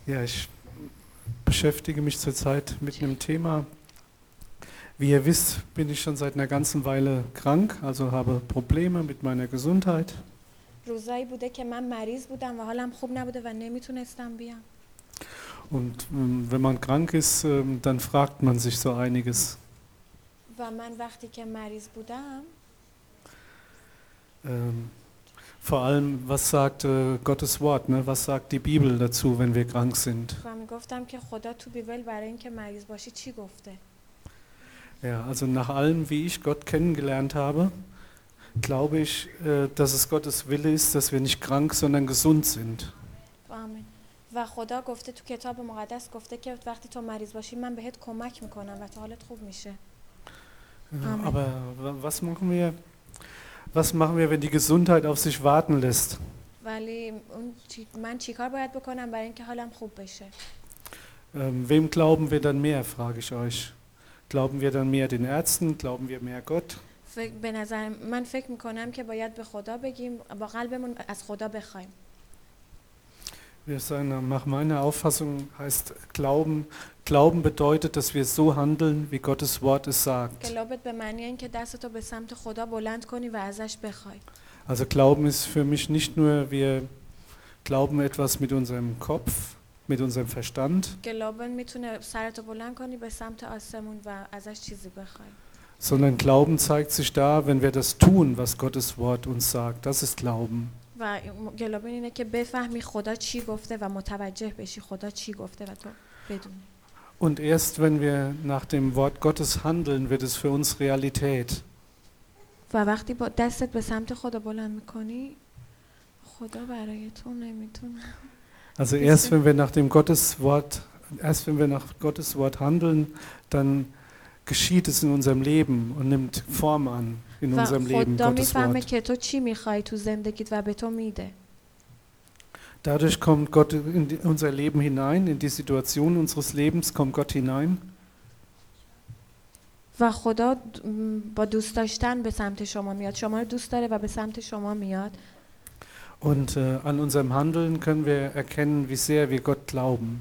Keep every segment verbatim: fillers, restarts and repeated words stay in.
Ja, ich beschäftige mich zurzeit mit einem Thema. Wie ihr wisst, bin ich schon seit einer ganzen Weile krank, also habe Probleme mit meiner Gesundheit. روزایی بوده که من مریض بودم و حالم خوب نبوده و نمیتونستم بیام. Und ähm, wenn man krank ist, ähm, dann fragt man sich so einiges. و من وقتی که مریض بودم Ähm, vor allem, was sagt äh, Gottes Wort, ne? Was sagt die Bibel dazu, wenn wir krank sind? و میگفتم که خدا تو بیبل برای اینکه مریض باشی چی گفته؟ Ja, also nach allem, wie ich Gott kennengelernt habe, glaube ich, äh, dass es Gottes Wille ist, dass wir nicht krank, sondern gesund sind. آمین. و خدا گفته تو کتاب مقدس گفته که وقتی تو مریض باشی من بهت کمک میکنم و تو حالت خوب میشه. Ja, Amen. aber wa- was machen wir? Was machen wir, wenn die Gesundheit auf sich warten lässt? ولی اون چی... من چیکار باید بکنم برای اینکه حالم خوب بشه؟ Ähm, wem glauben wir dann mehr, frage ich euch. Glauben wir dann mehr den Ärzten? Glauben wir mehr Gott? فکر به نظر من فکر میکنم که باید به خدا بگیم با قلبمون از خدا بخوایم. Wir sagen, nach meiner Auffassung heißt Glauben, Glauben bedeutet, dass wir so handeln, wie Gottes Wort es sagt. گلابت به معنی این که دستتو به سمت خدا بلند کنی و ازش بخوای. Also Glauben ist für mich nicht nur, wir glauben etwas mit unserem Kopf, mit unserem Verstand, گلابن میتونه سرتو بلند کنی به سمت آسمون و ازش چیزی بخوای. sondern Glauben zeigt sich da, wenn wir das tun, was Gottes Wort uns sagt. Das ist Glauben. و گلابن اینه که بفهمی خدا چی گفته و متوجه بشی خدا چی گفته و تو بدونی. Und erst wenn wir nach dem Wort Gottes handeln, wird es für uns Realität. و وقتی با دستت به سمت خدا بلند میکنی خدا برای تو نمیتونه. Also erst wenn wir nach dem Gottes Wort, erst wenn wir nach Gottes Wort handeln, dann geschieht es in unserem Leben und nimmt Form an in و unserem Leben خدا Gottes میفهمه Wort. که تو چی میخوای تو زندگیت و به تو میده. Dadurch kommt Gott in die- unser Leben hinein, in die Situation unseres Lebens kommt Gott hinein. و خدا با دوست داشتن به سمت شما میاد. شما رو دوست داره و به سمت شما میاد. Und äh, an unserem Handeln können wir erkennen, wie sehr wir Gott glauben.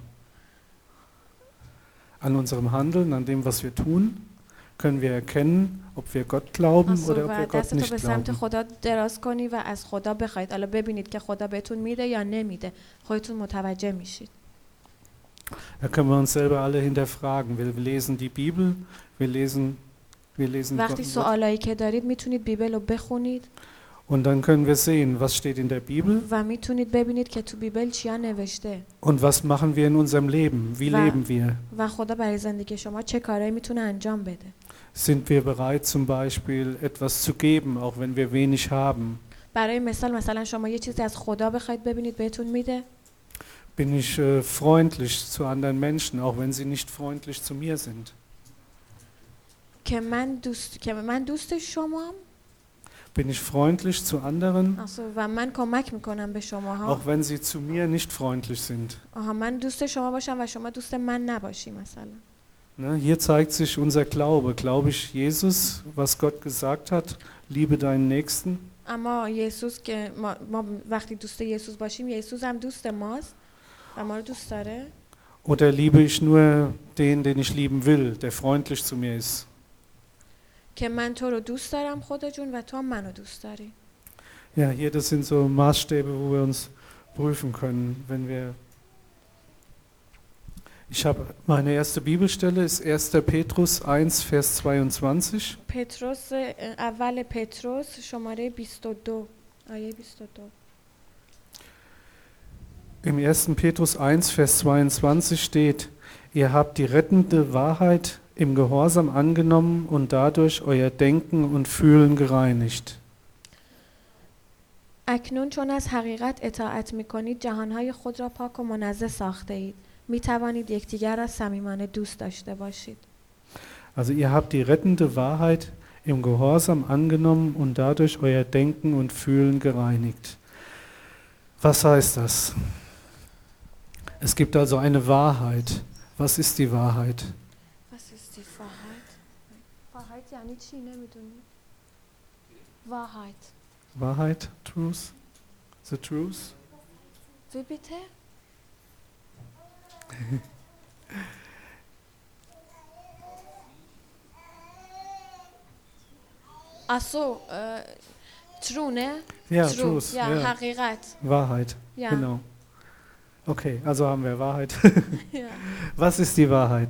An unserem Handeln, an dem, was wir tun, können wir erkennen, ob wir Gott glauben آسو oder ob و wir Gott دستتو nicht به سمت glauben. خدا دراز کنی و از خدا بخواید. حالا ببینید که خدا بهتون میده یا نمیده. خودتون متوجه میشید. Da können wir uns selber alle hinterfragen. Wir lesen die Bibel, wir lesen, wir lesen وقتی Gott, سوالایی که دارید میتونید بیبل رو بخونید und dann können wir sehen, was steht in der Bibel و میتونید ببینید که تو بیبل چیا نوشته und was machen wir in unserem Leben, wie و- leben wir. و خدا برای زندگی شما چه کارایی میتونه انجام بده. Sind wir bereit zum Beispiel etwas zu geben, auch wenn wir wenig haben? برای مثال مثلا شما یه چیزی از خدا بخواید ببینید بهتون میده. Bin ich äh, freundlich zu anderen Menschen, auch wenn sie nicht freundlich zu mir sind? که من دوست که من دوست شما Bin ich freundlich zu anderen, و من کمک میکنم به شماها. auch wenn sie zu mir nicht freundlich sind? آها من دوست شما باشم و شما دوست من نباشی مثلا. Ne, hier zeigt sich unser Glaube. Glaube ich Jesus, was Gott gesagt hat, liebe deinen Nächsten? اما یسوع که ما, ما وقتی دوست یسوع باشیم یسوع هم دوست ماست و ما رو دوست داره. Oder liebe ich nur den, den ich lieben will, der freundlich zu mir ist? که من تو رو دوست دارم خدا جون و تو هم منو دوست داری. Ja, hier, das sind so Maßstäbe, wo wir uns prüfen können, wenn wir... Ich habe meine erste Bibelstelle ist erster Petrus eins, Vers zweiundzwanzig. پتروس اول پتروس شماره بیست و دو آیه بیست و دو. Im ersten Petrus eins, Vers zweiundzwanzig steht, ihr habt die rettende Wahrheit im Gehorsam angenommen und dadurch euer Denken und Fühlen gereinigt. اکنون چون از حقیقت اطاعت میکنید جهانهای خود را پاک و منزه ساخته اید. می توانید یکدیگر را صمیمانه دوست داشته باشید. Also ihr habt die rettende Wahrheit im Gehorsam angenommen und dadurch euer Denken und Fühlen gereinigt. Was heißt das? Es gibt also eine Wahrheit. Was ist die Wahrheit? Was ist die Wahrheit? Wahrheit یعنی چی نمیدونی؟ Wahrheit. Wahrheit, Truth, the truth. Wie bitte? Ach so, äh, true, ne? Ja, True. Truth. Ja, Ja. Haqiqat. Wahrheit. Ja. Genau. Okay, also haben wir Wahrheit. Ja. Was ist die Wahrheit?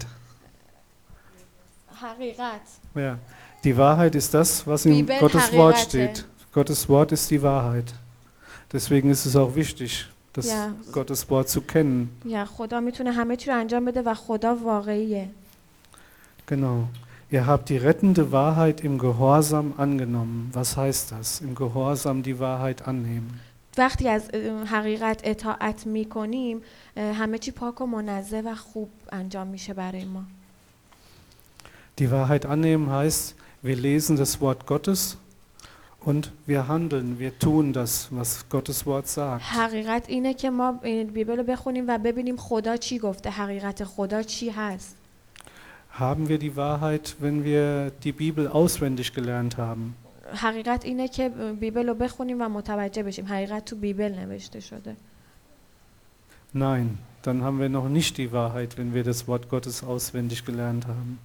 Haqiqat. Ja. Die Wahrheit ist das, was in Bibel Gottes Wort Haqiqate. steht. Gottes Wort ist die Wahrheit. Deswegen ist es auch wichtig, das Ja. Gottes Wort zu kennen. یا خدا میتونه همه چی رو انجام بده و خدا واقعیه. Genau. Ihr habt die rettende Wahrheit im Gehorsam angenommen. Was heißt das? Im Gehorsam die Wahrheit annehmen. وقتی از اه، حقیقت اطاعت میکنیم همه چی پاک و منزه و خوب انجام میشه برای ما. Die Wahrheit annehmen heißt, wir lesen das Wort Gottes und wir handeln, wir tun das, was Gottes Wort sagt. حقیقت اینه که ما این بیبل رو بخونیم و ببینیم خدا چی گفته، حقیقت خدا چی هست. Haben wir die Wahrheit, wenn wir die Bibel auswendig gelernt haben? حقیقت اینه که بیبل رو بخونیم و متوجه بشیم حقیقت تو بیبل نوشته شده. Nein, dann haben wir noch nicht die Wahrheit, wenn wir das Wort Gottes auswendig gelernt haben.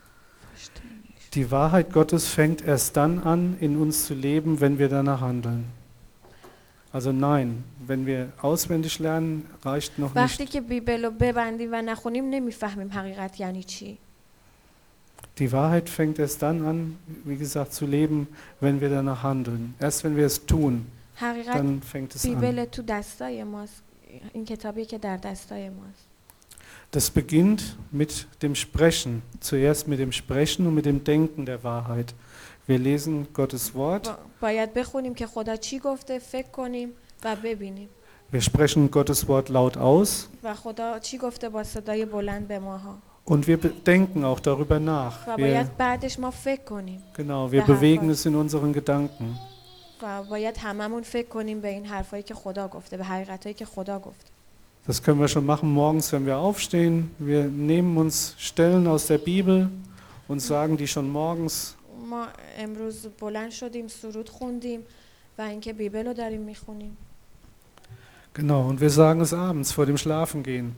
Die Wahrheit Gottes fängt erst dann an, in uns zu leben, wenn wir danach handeln. Also nein, wenn wir auswendig lernen, reicht noch وقتی nicht. که بیبل رو ببندیم و نخونیم نمیفهمیم حقیقت یعنی چی. Die Wahrheit fängt erst dann an, wie gesagt, zu leben, wenn wir danach handeln. Erst wenn wir es tun, حقیقت dann fängt es an. بیبل تو دستای ماست. این کتابی که در دستای ماست. Das beginnt mit dem Sprechen, zuerst mit dem Sprechen und mit dem Denken der Wahrheit. Wir lesen Gottes Wort, با- باید بخونیم که خدا چی گفته، فکر کنیم و ببینیم. wir sprechen Gottes Wort laut aus و خدا چی گفته با صدای بلند به ماها. und wir denken auch darüber nach. و Wir, باید بعدش ما فکر کنیم. genau, wir Der bewegen Harvard. es in unseren Gedanken. و باید هممون فکر کنیم به این حرفایی که خدا گفته، به حقیقتایی که خدا گفته. Das können wir schon machen morgens, wenn wir aufstehen. Wir nehmen uns Stellen aus der Bibel und sagen die schon morgens. ما امروز بلند شدیم، سرود خوندیم و اینکه بیبل رو داریم میخونیم. Genau, und wir sagen es abends vor dem Schlafengehen.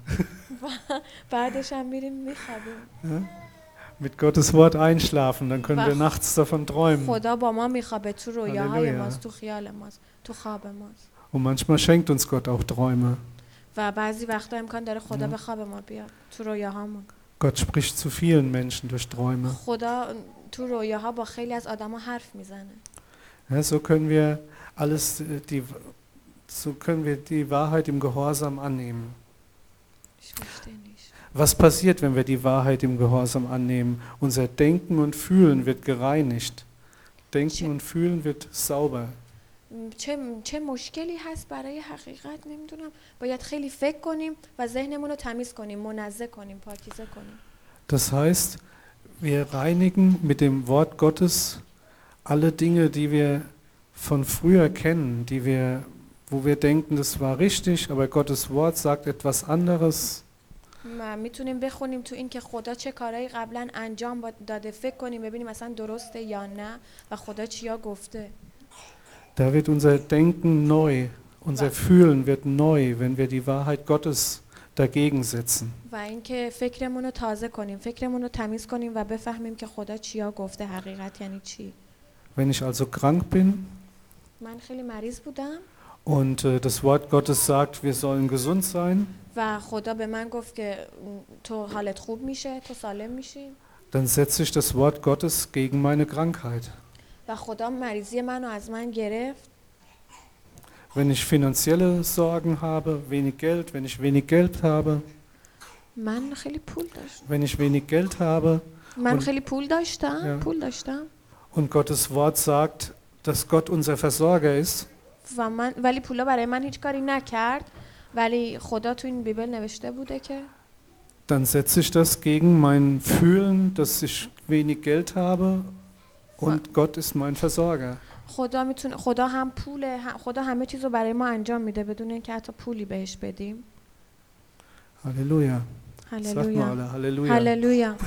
بعدش هم میریم میخوابیم. Ja? Mit Gottes Wort einschlafen, dann können wir Wach. nachts davon träumen. خدا با ما میخوابه، تو رویاهای هللویا. ماست، تو خیال ماست، تو خواب ماست. Und manchmal schenkt uns Gott auch Träume. و بعضی وقتا امکان داره خدا Ja. به خواب ما بیاد، تو رویاهامون. Gott spricht zu vielen Menschen durch Träume. خدا تو رویاها با خیلی از آدما حرف میزنه. Ja, so können wir alles, äh, die, so können wir die Wahrheit im Gehorsam annehmen. Was passiert, wenn wir die Wahrheit im Gehorsam annehmen? Unser Denken und Fühlen wird gereinigt. Denken und Fühlen wird sauber. چه چه مشکلی هست برای حقیقت نمیدونم. باید خیلی فکر کنیم و ذهنمون رو تمیز کنیم، منزه کنیم، پاکیزه کنیم. Das heißt, wir reinigen mit dem Wort Gottes alle Dinge, die wir von früher kennen, die wir, wo wir denken, das war richtig, aber Gottes Wort sagt etwas anderes. ما میتونیم بخونیم تو این که خدا چه کارهایی قبلا انجام با- داده، فکر کنیم ببینیم اصلا درسته یا نه و خدا چیا گفته. Da wird unser Denken neu, unser Fühlen wird neu, wenn wir die Wahrheit Gottes dagegen setzen. و اینکه فکرمون رو تازه کنیم، فکرمون رو تمیز کنیم و بفهمیم که خدا چیا گفته، حقیقت یعنی چی. Wenn ich also krank bin من خیلی مریض بودم und äh, das Wort Gottes sagt, wir sollen gesund sein, و خدا به من گفت که م، تو حالت خوب میشه، تو سالم میشی. dann setze ich das Wort Gottes gegen meine Krankheit. و خدا مریضی منو از من گرفت. Wenn ich finanzielle Sorgen habe, wenig Geld, wenn ich wenig Geld habe, من خیلی پول داشتم. wenn ich wenig Geld habe من Und- خیلی پول داشتم، Ja. پول داشتم. und Gottes Wort sagt, dass Gott unser Versorger ist, و من ولی پولا برای من هیچ کاری نکرد. ولی خدا تو این بیبل نوشته بوده که dann setze ich das gegen mein Fühlen, dass ich wenig Geld habe und Gott ist mein Versorger. خدا میتونه، خدا هم پول، خدا همه چیزو برای ما انجام میده بدون اینکه حتی پولی بهش بدیم. Halleluja. Sagt mal هللویا. alle, Halleluja. هللویا.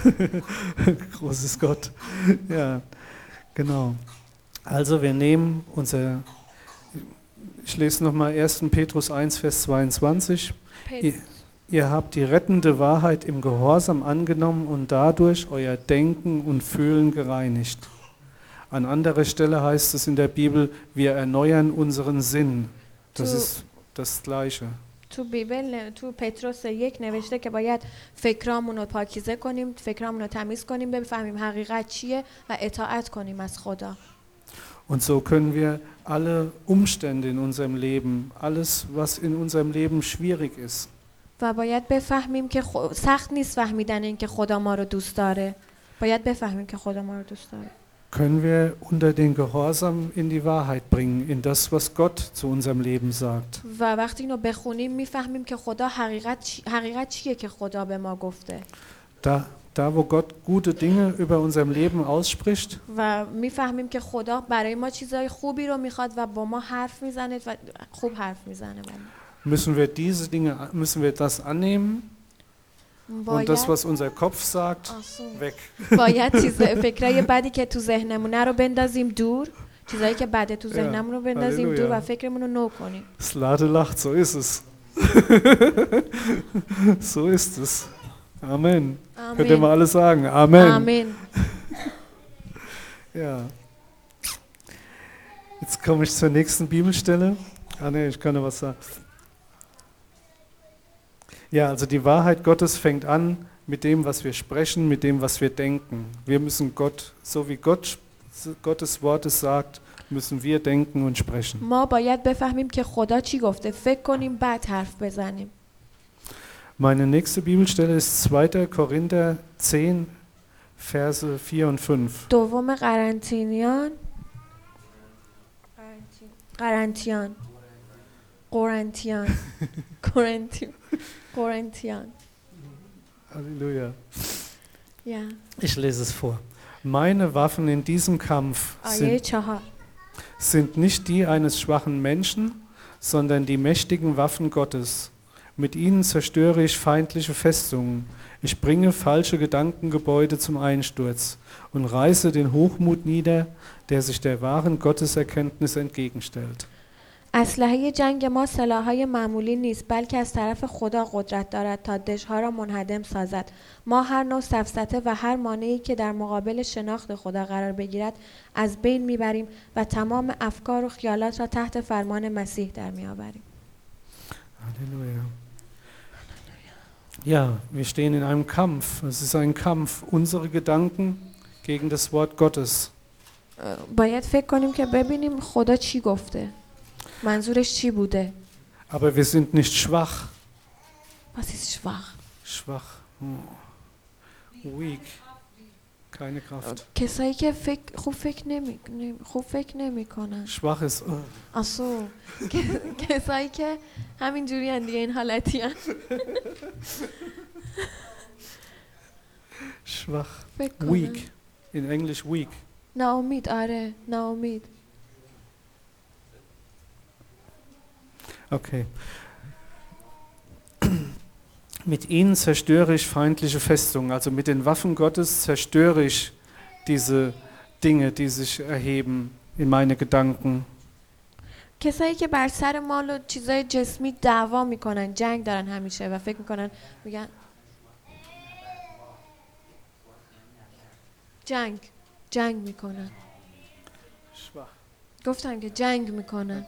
Groß ist Gott. Ja, genau. Also wir nehmen unser, ich lese nochmal ersten Petrus eins, Vers zweiundzwanzig. پت- ihr habt die rettende Wahrheit im Gehorsam angenommen und dadurch euer Denken und Fühlen gereinigt. An anderer Stelle heißt es in der Bibel, wir erneuern unseren Sinn. Das Du- ist das Gleiche. تو بیبل تو پتروس یک نوشته که باید فکرامون رو پاکیزه کنیم، فکرامون رو تمیز کنیم، بفهمیم حقیقت چیه و اطاعت کنیم از خدا. Und so können wir alle Umstände in unserem Leben, alles, was in unserem Leben schwierig ist, و باید بفهمیم که خو... سخت نیست فهمیدن این که خدا ما رو دوست داره. باید بفهمیم که خدا ما رو دوست داره. können wir unter den Gehorsam in die Wahrheit bringen, in das, was Gott zu unserem Leben sagt. و وقتی اینو بخونیم میفهمیم که خدا حقیقت چی... حقیقت چیه که خدا به ما گفته. Da, da, wo Gott gute Dinge über unserem Leben ausspricht, و میفهمیم که خدا برای ما چیزای خوبی رو میخواد و با ما حرف میزنه و خوب حرف میزنه با ما. müssen wir diese Dinge, müssen wir das annehmen und باید das, was unser Kopf sagt, آسون. weg. باید چیز فکرای بدی که تو ذهنمونه رو بندازیم دور، چیزایی که بده تو ذهنمون رو بندازیم دور هللویا. و فکرمون رو نو کنیم. Slade lacht, so ist es. So ist es. Amen. Könnt ihr mal alle sagen? Amen. آمین. Ja. Jetzt komme ich zur nächsten Bibelstelle. Ah ne, ich kann noch was sagen. Ja, also die Wahrheit Gottes fängt an mit dem, was wir sprechen, mit dem, was wir denken. Wir müssen Gott, so wie Gott Gottes Wort es sagt, müssen wir denken und sprechen. ما باید بفهمیم که خدا چی گفته، فکر کنیم بعد حرف بزنیم. Meine nächste Bibelstelle ist zweiter Korinther zehn, Verse vier und fünf. دوم قرنتینیان قرنتیان قرنتیان قرنتیان قرنتیان Halleluja. یا Ich lese es vor. Meine Waffen in diesem Kampf آیه sind, چهار. sind nicht die eines schwachen Menschen, sondern die mächtigen Waffen Gottes. Mit ihnen zerstöre ich feindliche Festungen. Ich bringe falsche Gedankengebäude zum Einsturz und reiße den Hochmut nieder, der sich der wahren Gotteserkenntnis entgegenstellt. اسلحه جنگ ما سلاح‌های معمولی نیست، بلکه از طرف خدا قدرت دارد تا دژها را منهدم سازد. ما هر نوع سفسطه و هر مانعی که در مقابل شناخت خدا قرار بگیرد از بین میبریم و تمام افکار و خیالات را تحت فرمان مسیح در میآوریم. Halleluja. Ja, wir stehen in einem Kampf. Es ist ein Kampf, unsere Gedanken gegen das Wort Gottes. باید فکر کنیم که ببینیم خدا چی گفته. منظورش چی بوده؟ Aber wir sind nicht schwach. Was ist schwach? Schwach. Oh. Weak. Keine Kraft. کسایی که فکر خوب فکر نمی خوب فکر نمی‌کنن. Schwach ist. Oh. آسو کسایی که همینجوری ان دیگه این حالتی ان. Schwach. فکر کنم. Weak. In Englisch weak. ناامید آره ناامید. Okay. Mit ihnen zerstöre ich feindliche Festungen. Also mit den Waffen Gottes zerstöre ich diese Dinge, die sich erheben in meine Gedanken. کسایی که بر سر مال و چیزای جسمی دعوا میکنن، جنگ دارن همیشه و فکر میکنن میگن جنگ جنگ میکنن. Schwach. گفتن که جنگ میکنن.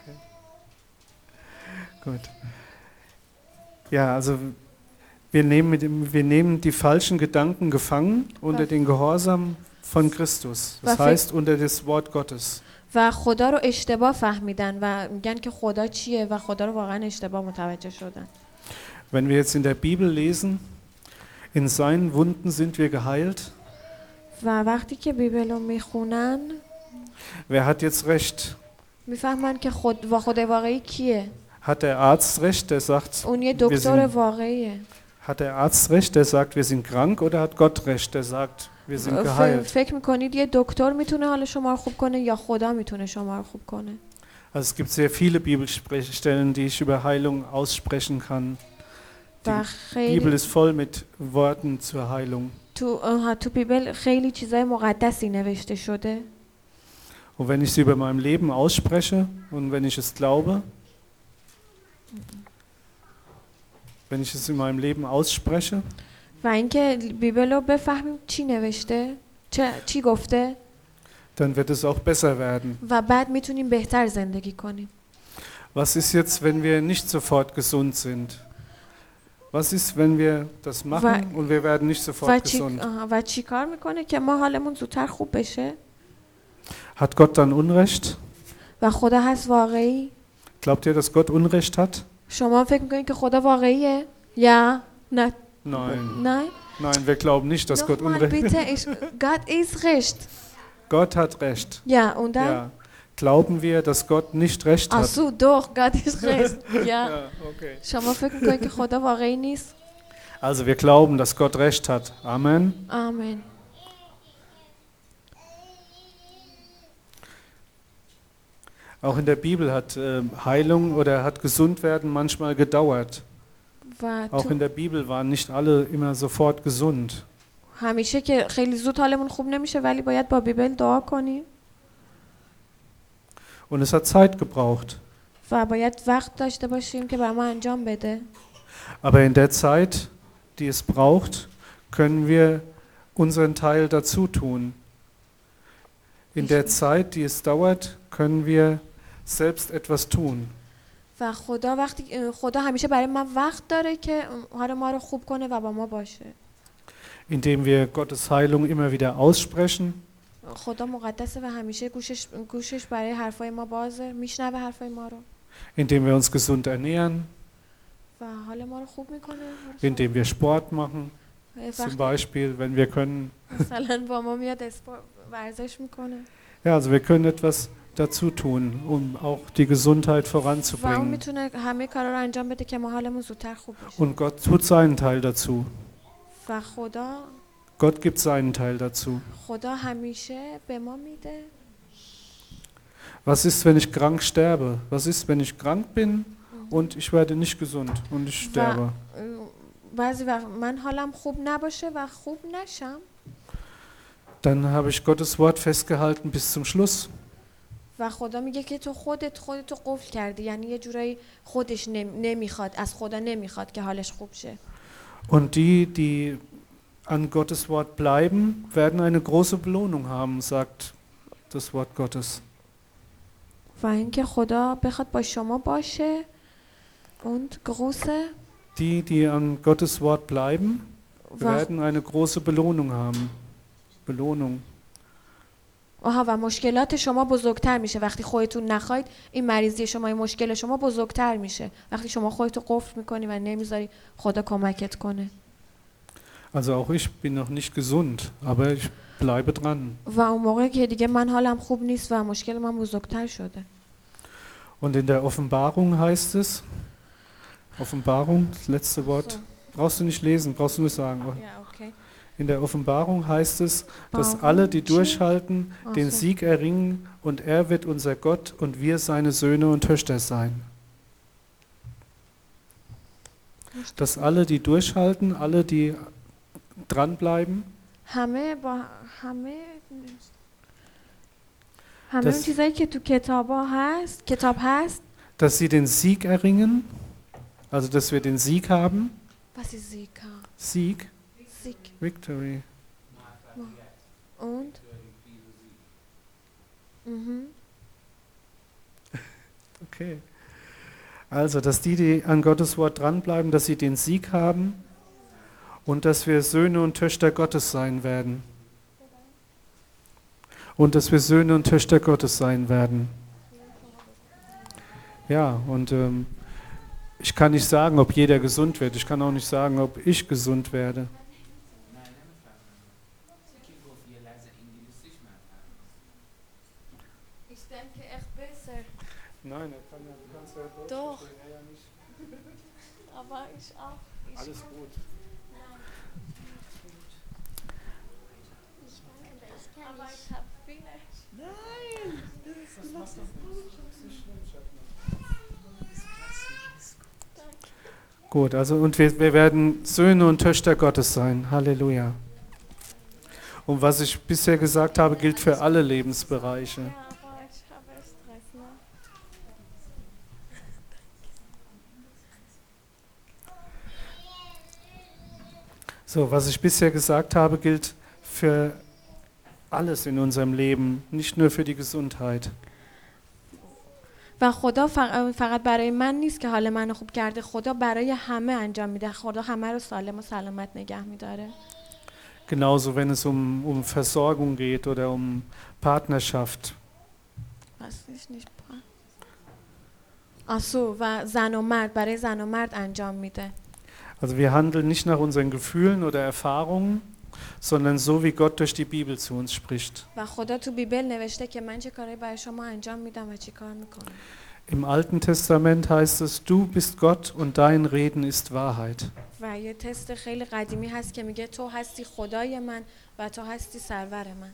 Gut. Ja, also wir nehmen, mit dem, wir nehmen die falschen Gedanken gefangen unter den Gehorsam von Christus. Das heißt unter das Wort Gottes. و خدا رو اشتباه فهمیدن و میگن که خدا چیه و خدا رو واقعا اشتباه متوجه شدن. Wenn wir jetzt in der Bibel lesen, in seinen Wunden sind wir geheilt. و وقتی که بیبل رو میخونن Wer hat jetzt recht? میفهمن که خود و خدای واقعی کیه. Hat der Arzt recht, der sagt, اون یه wir دکتر sind, واقعیه. hat der Arzt recht, der sagt, wir sind krank, oder hat Gott recht, der sagt, wir sind ف- geheilt? فکر میکنید یه دکتر میتونه حال شما رو خوب کنه یا خدا میتونه شما رو خوب کنه؟ Also es gibt sehr viele Bibelstellen, die ich über Heilung aussprechen kann. و Die خیلی Bibel ist voll mit Worten zur Heilung. تو آها، تو بیبل خیلی چیزای مقدسی نوشته شده. Und wenn ich sie über meinem Leben ausspreche und wenn ich es glaube, wenn ich es in meinem Leben ausspreche, و اینکه بیبل رو بفهمیم چی نوشته، چه چی گفته dann wird es auch besser werden. و بعد میتونیم بهتر زندگی کنیم. Was ist jetzt, wenn wir nicht sofort gesund sind? Was ist, wenn wir das machen und wir werden nicht و sofort چی, gesund? آها، و چی کار میکنه که ما حالمون زودتر خوب بشه؟ Hat Gott dann Unrecht? و خدا هست واقعی؟ Glaubt ihr, dass Gott Unrecht hat? شما فکر میکنید که خدا واقعیه؟ یا نه؟ Nein. Nein? Nein, wir glauben nicht, dass Gott Nochmal Unrecht bitte, ich, Gott ist recht. Gott hat Recht. Ja, und dann? Ja. Glauben wir, dass Gott nicht Recht Ach hat? so, doch, Gott ist recht. Ja. Ja, okay. شما فکر میکنید که خدا واقعی نیست؟ Also wir glauben, dass Gott Recht hat. Amen. آمین. Auch in der Bibel hat äh, Heilung oder hat Gesundwerden manchmal gedauert. و Auch تو in der Bibel waren nicht alle immer sofort gesund. همیشه که خیلی زود حالمون خوب نمیشه ولی باید با بیبل دعا کنیم Und es hat Zeit gebraucht. و باید وقت داشته باشیم که بر ما انجام بده. Aber in der Zeit, die es braucht, können wir unseren Teil dazu tun. In der Zeit, die es dauert, können wir selbst etwas tun. و خدا وقتی خدا همیشه برای ما وقت داره که حال ما رو خوب کنه و با ما باشه. Indem wir Gottes Heilung immer wieder aussprechen, خدا مقدسه و همیشه گوشش گوشش برای حرفای ما بازه، میشنوه حرفای ما رو indem wir uns gesund ernähren, و حال ما رو خوب میکنه. indem wir Sport machen, zum وقتی Beispiel, wenn wir können. مثلا با ما میاد اسپورت ورزش میکنه Ja, also wir können etwas dazu tun, um auch die Gesundheit و اون voranzubringen. میتونه همه کارا رو انجام بده که ما حالمون زودتر خوب بشه. Und Gott tut seinen Teil dazu. و خدا Gott gibt seinen Teil dazu. خدا همیشه به ما میده. Was ist, wenn ich krank sterbe? Was ist, wenn ich krank bin und ich werde nicht gesund und ich sterbe? بعضی وقت من حالم خوب نباشه و خوب نشم. Dann habe ich Gottes Wort festgehalten bis zum Schluss. و خدا میگه که تو خودت خودتو قفل کردی، یعنی یه جورایی خودش نمیخواد، از خدا نمیخواد که حالش خوب شه. Und die, die an Gottes Wort bleiben, werden eine große Belohnung haben, sagt das Wort Gottes. و اینکه خدا بخواد با شما باشه und große Die, die an Gottes Wort bleiben, werden eine große Belohnung haben. Belohnung. آها و مشکلات شما بزرگتر میشه وقتی خودتون نخواید. این مریضی شما، این مشکل شما بزرگتر میشه وقتی شما خودتو قفل میکنی و نمیذاری خدا کمکت کنه. Also auch ich bin noch nicht gesund, aber ich bleibe dran. و اون موقع که دیگه من حالم خوب نیست و مشکل من بزرگتر شده. Und in der Offenbarung heißt es, Offenbarung, das letzte Wort, brauchst du nicht lesen, brauchst du nur sagen. Ja, okay. In der Offenbarung heißt es, dass alle, die durchhalten, den Sieg erringen und er wird unser Gott und wir seine Söhne und Töchter sein. Dass alle, die durchhalten, alle, die dranbleiben, همه با همه همه اون چیزایی که تو کتابا هست کتاب هست dass sie den Sieg erringen, also dass wir den Sieg haben. Was ist Sieg? Sieg. Sieg. Victory. Und? Mhm. Okay. Also, dass die, die an Gottes Wort dranbleiben, dass sie den Sieg haben und dass wir Söhne und Töchter Gottes sein werden. Und dass wir Söhne und Töchter Gottes sein werden. Ja, und ähm, ich kann nicht sagen, ob jeder gesund wird. Ich kann auch nicht sagen, ob ich gesund werde. Ich denke echt besser. Nein, er kann ja, du kannst ja Deutsch Doch. verstehen, er ja nicht. Aber ich auch. Ich Alles gut. Aber ich habe viele. Nein! Das macht doch nichts. Das ist nicht schlimm, Schattenmann. Gut, also und wir, wir werden Söhne und Töchter Gottes sein. Halleluja. Und was ich bisher gesagt habe, gilt für alle Lebensbereiche. Ja, aber ich habe Stress, ne? So, was ich bisher gesagt habe, gilt für alles in unserem Leben, nicht nur für die Gesundheit. و خدا فق- فقط برای من نیست که حال منو خوب کرده، خدا برای همه انجام میده. خدا همه رو سالم و سلامت نگه میداره. Genauso, wenn es um, um Versorgung geht oder um Partnerschaft. آسو و زن و مرد برای زن و مرد انجام میده. Also wir handeln nicht nach unseren Gefühlen oder Erfahrungen, sondern so, wie Gott durch die Bibel zu uns spricht. و خدا تو بیبل نوشته که من چه کاری برای شما انجام میدم و چه کار میکنم. Im Alten Testament heißt es, du bist Gott und dein Reden ist Wahrheit. و یه تست خیلی قدیمی هست که میگه تو هستی خدای من و تو هستی سرور من.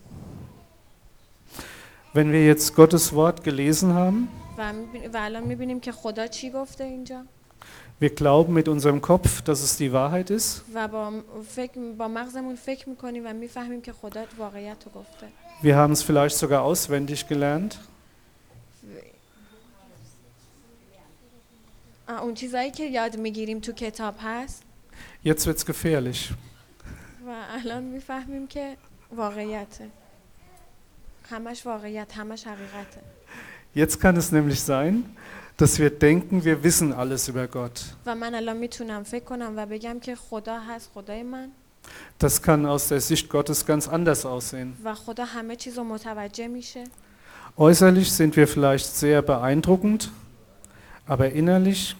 Wenn wir jetzt Gottes Wort gelesen haben, و, می‌بینی- و الان میبینیم که خدا چی گفته اینجا wir glauben mit unserem Kopf, dass es die Wahrheit ist. و با فکر با مغزمون فکر میکنیم و میفهمیم که خدا واقعیت رو گفته. Wir haben es vielleicht sogar auswendig gelernt. آه، اون چیزایی که یاد میگیریم تو کتاب هست Jetzt wird es gefährlich. و الان میفهمیم که واقعیته. همش واقعیت، همش حقیقته. Jetzt kann es nämlich sein, dass wir denken, wir wissen alles über Gott. و من الان میتونم فکر کنم و بگم که خدا هست خدای من Das kann aus der Sicht Gottes ganz anders aussehen. و خدا همه چیز رو متوجه میشه. Äußerlich sind wir vielleicht sehr beeindruckend, aber innerlich,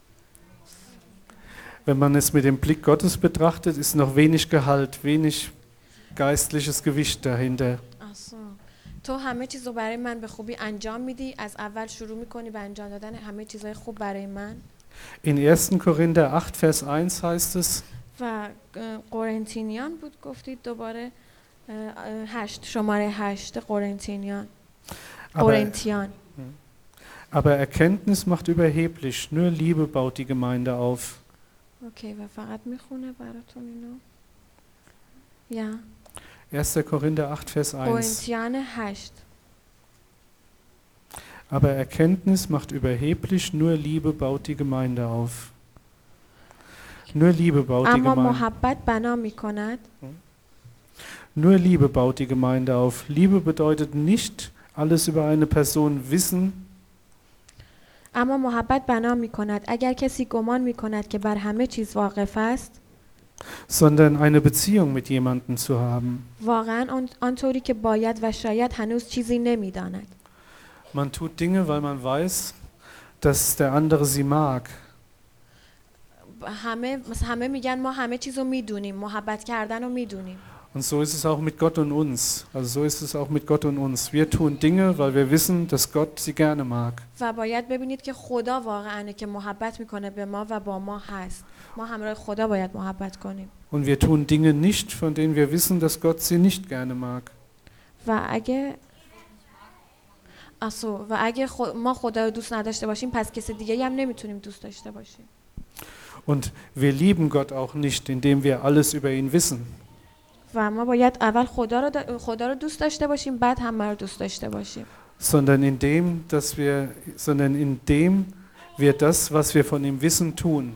wenn man es mit dem Blick Gottes betrachtet, ist noch wenig Gehalt, wenig geistliches Gewicht dahinter. آسا. تو همه چیز رو برای من به خوبی انجام میدی، از اول شروع میکنی به انجام دادن همه چیزهای خوب برای من. In ersten Korinther acht, Vers eins heißt es, و اه، قرنتینیان بود گفتید دوباره اه، اه، هشت شماره هشت قرنتینیان aber, قرنتیان aber Erkenntnis macht überheblich, nur Liebe baut die Gemeinde auf. اوکی و فقط میخونه براتون اینو یا erster Korinther acht, Vers eins. قرنتیان هشت Aber Erkenntnis macht überheblich, nur Liebe baut die Gemeinde auf. Nur Liebe baut die اما Gemeinde. محبت بنا میکند Nur Liebe baut die Gemeinde auf. Liebe bedeutet nicht alles über eine Person wissen, اما محبت بنا میکند اگر کسی گمان میکند که بر همه چیز واقف است sondern eine Beziehung mit jemandem zu haben. واقعا آن آنطوری که باید و شاید هنوز چیزی نمیداند. Man tut Dinge, weil man weiß, dass der andere sie mag. همه مثلا همه میگن ما همه چیزو میدونیم، محبت کردن رو میدونیم. Und so ist es auch mit Gott und uns. Also so ist es auch mit Gott und uns. Wir tun Dinge, weil wir wissen, dass Gott sie gerne mag. و باید ببینید که خدا واقعا که محبت میکنه به ما و با ما هست. ما همراه خدا باید محبت کنیم. Und wir tun Dinge nicht, von denen wir wissen, dass Gott sie nicht gerne mag. و اگه آسو و اگه خو... ما خدا رو دوست نداشته باشیم پس کسی دیگه هم نمیتونیم دوست داشته باشیم. Und wir lieben Gott auch nicht, indem wir alles über ihn wissen. و ما باید اول خدا رو دا... خدا رو دوست داشته باشیم بعد همه رو دوست داشته باشیم. Sondern indem, dass wir, sondern indem wir das, was wir von ihm wissen, tun.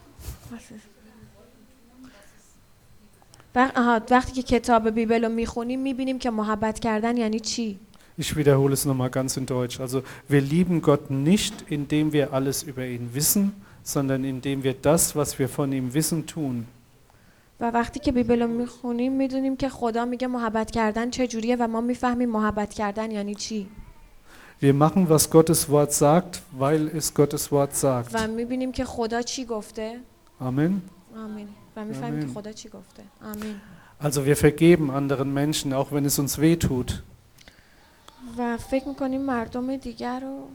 وقت آها وقتی که کتاب بیبل رو میخونیم میبینیم که محبت کردن یعنی چی؟ Ich wiederhole es nochmal ganz in Deutsch. Also wir lieben Gott nicht, indem wir alles über ihn wissen, sondern indem wir das, was wir von ihm wissen, tun. و وقتی که بیبل رو میخونیم میدونیم که خدا میگه محبت کردن چجوریه و ما میفهمیم محبت کردن یعنی چی. Wir machen, was Gottes Wort sagt, weil es Gottes Wort sagt. و میبینیم که خدا چی گفته. Amen. آمین. و میفهمیم که خدا چی گفته. آمین. Also wir vergeben anderen Menschen, auch wenn es uns weh tut. و فکر میکنیم مردم دیگر رو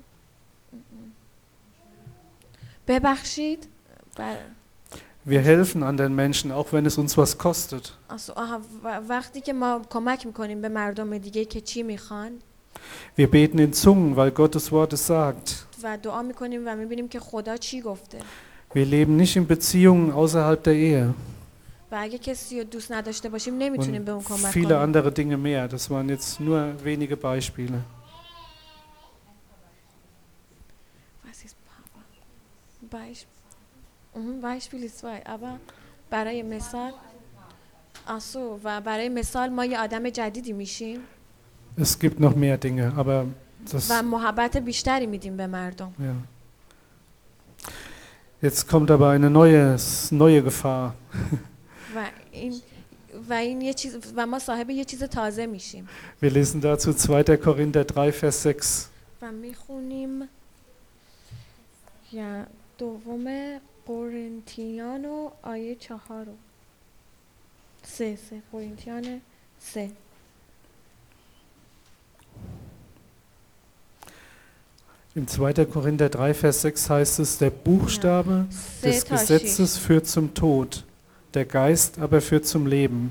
ببخشید. بر... Wir helfen anderen Menschen, auch wenn es uns was kostet. آها وقتی که ما کمک میکنیم به مردم دیگه که چی میخوان. Wir beten in Zungen, weil Gottes Wort es sagt. و دعا میکنیم و میبینیم که خدا چی گفته. Wir leben nicht in Beziehungen außerhalb der Ehe. و اگه کسی رو دوست نداشته باشیم نمیتونیم به اون Und کمک viele کنیم. andere Dinge mehr. Das waren jetzt nur wenige Beispiele. Was ist Papa? Beispiel. Mhm, Beispiel ist zwei, aber برای مثال آسو و برای مثال ما یه آدم جدیدی میشیم Es gibt noch mehr Dinge, aber das. و محبت بیشتری میدیم به مردم. Ja. Jetzt kommt aber eine neue, neue Gefahr. و این و این یه چیز و ما صاحب یه چیز تازه میشیم. Wir lesen dazu zweiter Korinther drei, Vers sechs. و میخونیم یا دوم قرنتیان و آیه چهار رو سه سه قرنتیان سه. Im zweiter Korinther drei, Vers sechs heißt es, der Buchstabe سه des تا شیش. Gesetzes führt zum Tod, der Geist aber führt zum Leben.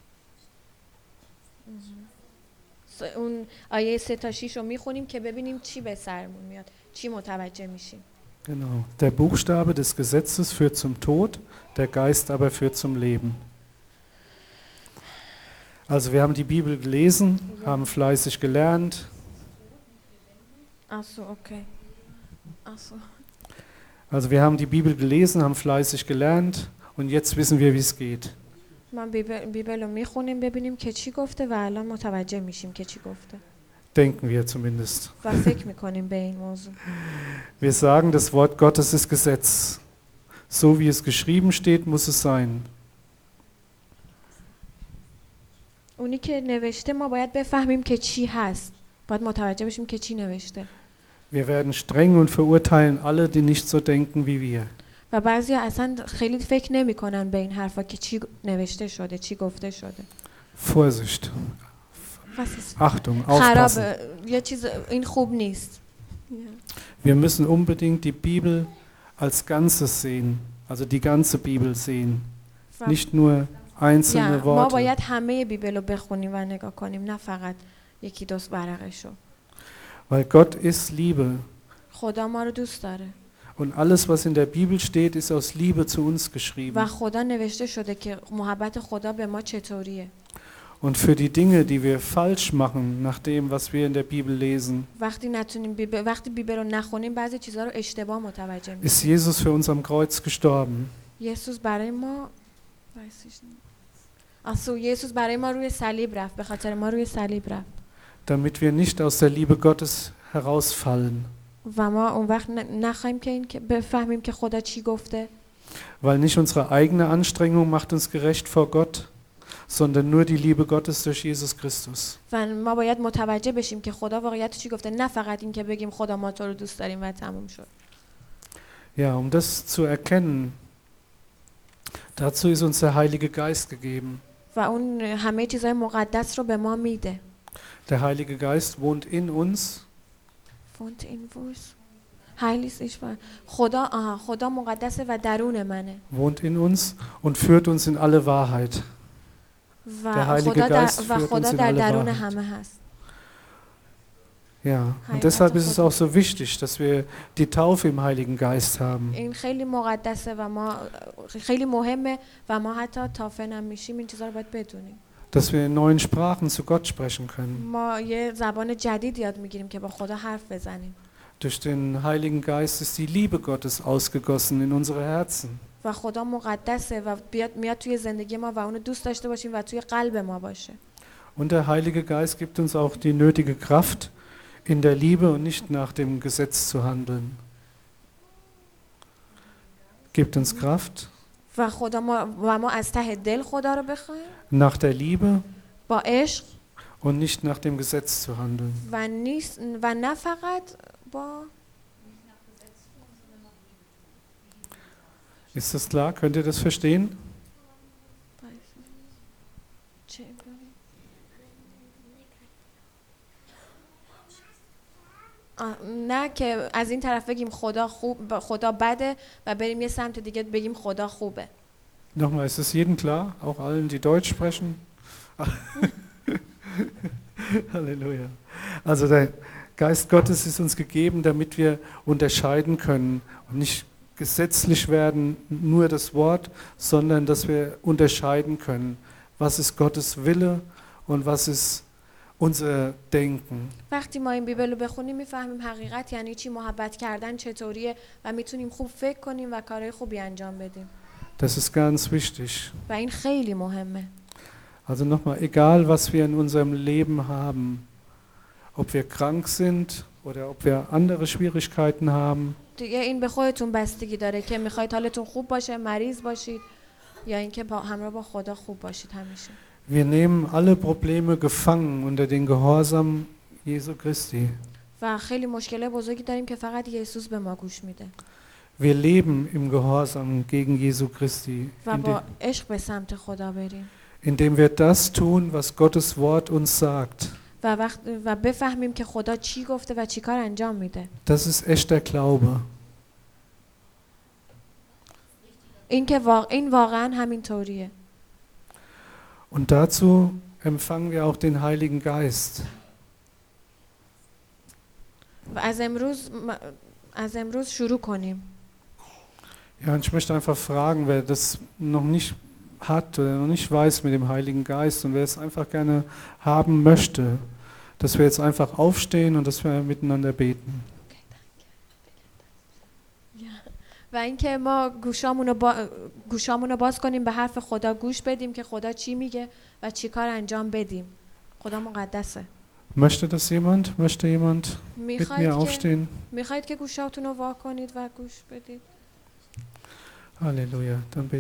س- اون آیه سه تا شیش رو میخونیم که ببینیم چی به سرمون میاد، چی متوجه میشیم. Genau. Der Buchstabe des Gesetzes führt zum Tod, der Geist aber führt zum Leben. Also wir haben die Bibel gelesen, haben fleißig gelernt. آسو اوکی. آسو. Also wir haben die Bibel gelesen, haben fleißig gelernt und jetzt wissen wir, wie es geht. ما بیبل, بیبل رو میخونیم ببینیم که چی گفته و الان متوجه میشیم که چی گفته Denken wir zumindest. و فکر میکنیم به این موضوع. Wir sagen, das Wort Gottes ist Gesetz. So wie es geschrieben steht, muss es sein. اونی که نوشته ما باید بفهمیم که چی هست. باید متوجه بشیم که چی نوشته. Wir werden streng und verurteilen alle, die nicht so denken wie wir. و بعضی اصلا خیلی فکر نمیکنن به این حرفا که چی نوشته شده، چی گفته شده. Vorsicht. Was ist Achtung, aufpassen. خرابه، یه چیز این خوب نیست. Wir müssen unbedingt die Bibel als Ganzes sehen, also die ganze Bibel sehen, و nicht nur einzelne یا ما Worte. باید همه بیبل رو بخونیم و نگاه کنیم، نه فقط یکی دو ورقشو. Weil Gott ist Liebe خدا ما رو دوست داره und alles, was in der Bibel steht, ist aus Liebe zu uns و geschrieben. خدا نوشته شده که محبت خدا به ما چطوریه. Und für die Dinge, die wir falsch machen, nach dem, was wir in der Bibel lesen, وقتی نتونیم بیبل، وقتی بیبل رو نخونیم بعضی چیزا رو اشتباه متوجه ist میشیم. Jesus für uns am Kreuz gestorben. یسوس برای ما آسو یسوس برای ما روی صلیب رفت، به خاطر ما روی صلیب رفت Damit wir nicht aus der Liebe Gottes herausfallen. و ما اون وقت نخواهیم که این که بفهمیم که خدا چی گفته. Weil nicht unsere eigene Anstrengung macht uns gerecht vor Gott, sondern nur die Liebe Gottes durch Jesus Christus. و ما باید متوجه بشیم که خدا واقعیت چی گفته، نه فقط این که بگیم خدا ما تو رو دوست داریم و تموم شد. Ja, um das zu erkennen, dazu ist uns der Heilige Geist gegeben. و اون همه چیزای مقدس رو به ما میده. Der Heilige Geist wohnt in uns. فونت این وویس هایلیس ایشوار خدا آها خدا مقدسه و درون منه wohnt in uns und führt uns in alle Wahrheit. Der و Heilige خدا در Geist و führt خدا uns in در alle درون Wahrheit. همه هست. Ja, und Heirat deshalb ist es Gott. auch so wichtig, dass wir die Taufe im Heiligen Geist haben. این خیلی مقدسه و ما خیلی مهمه و ما حتی تافه نمیشیم این چیزا رو باید بدونیم. Dass wir in neuen Sprachen zu Gott sprechen können. ما یه زبان جدید یاد میگیریم که با خدا حرف بزنیم. Durch den Heiligen Geist ist die Liebe Gottes ausgegossen in unsere Herzen. و خدا مقدسه و بیاد میاد توی زندگی ما و اونو دوست داشته باشیم و توی قلب ما باشه. Und der Heilige Geist gibt uns auch die nötige Kraft, in der Liebe und nicht nach dem Gesetz zu handeln. Gibt uns Kraft, و خدا ما و ما از ته دل خدا رو بخوایم nach der Liebe با عشق und nicht nach dem Gesetz zu handeln. و نیست و نه فقط با Ist das klar? Könnt ihr das verstehen? چه؟ آه، نه که از این طرف بگیم خدا خوب خدا بده و بریم یه سمت دیگه بگیم خدا خوبه. Nochmal, ist es jedem klar? Auch allen, die Deutsch sprechen? Halleluja. Also der Geist Gottes ist uns gegeben, damit wir unterscheiden können und nicht gesetzlich werden, nur das Wort, sondern dass wir unterscheiden können, was ist Gottes Wille und was ist unser Denken. وقتی ما این بیبل رو بخونیم میفهمیم حقیقت یعنی چی، محبت کردن چطوریه و میتونیم خوب فکر کنیم و کارهای خوبی انجام بدیم. Das ist ganz wichtig. و این خیلی مهمه. Also nochmal, egal was wir in unserem Leben haben, ob wir krank sind oder ob wir andere Schwierigkeiten haben, دیگه این به خودتون بستگی داره که میخواید حالتون خوب باشه، مریض باشید یا اینکه با همراه با خدا خوب باشید همیشه. wir nehmen alle Probleme gefangen unter den Gehorsam Jesu Christi. و خیلی مشکل بزرگی داریم که فقط یسوع به ما گوش میده. Wir leben im Gehorsam gegen Jesu Christi, و با indem, عشق به سمت خدا بریم. indem wir das tun, was Gottes Wort uns sagt. و وقت و بفهمیم که خدا چی گفته و چی کار انجام میده. Das ist echter Glaube. این که واقع این واقعا همین طوریه. Und dazu empfangen wir auch den Heiligen Geist. و از امروز از امروز شروع کنیم. Ja, und ich möchte einfach fragen, wer das noch nicht hat oder noch nicht weiß mit dem Heiligen Geist und wer es einfach gerne haben möchte, dass wir jetzt einfach aufstehen und dass wir miteinander beten. و اینکه ما گوشامونو با گوشامونو باز کنیم به حرف خدا گوش بدیم که خدا چی میگه و چی کار انجام بدیم. خدا مقدسه. Möchte das jemand? Möchte jemand mit mir میخواید که aufstehen? میخواید که گوشاتونو وا کنید و گوش بدید. Halleluja. Dann beten